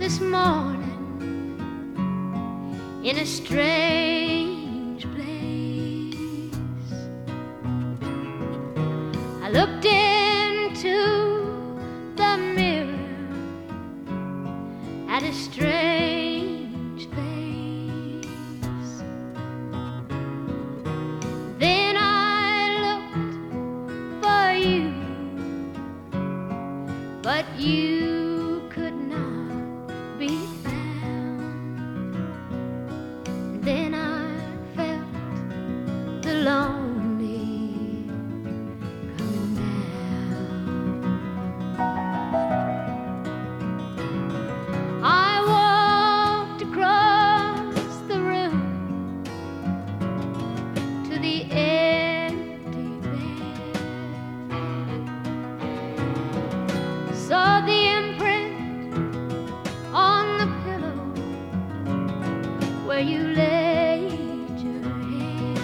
this morning in a strange place. I looked into the mirror at a strange face. Then I looked for you, but you could not be found. Then I felt the lonely coming down. I walked across the room to the empty bed, saw the imprint on the pillow where you laid your head.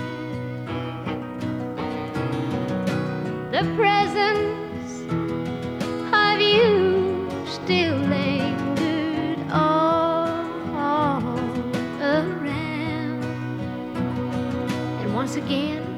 The presence of you still lingered all around, and once again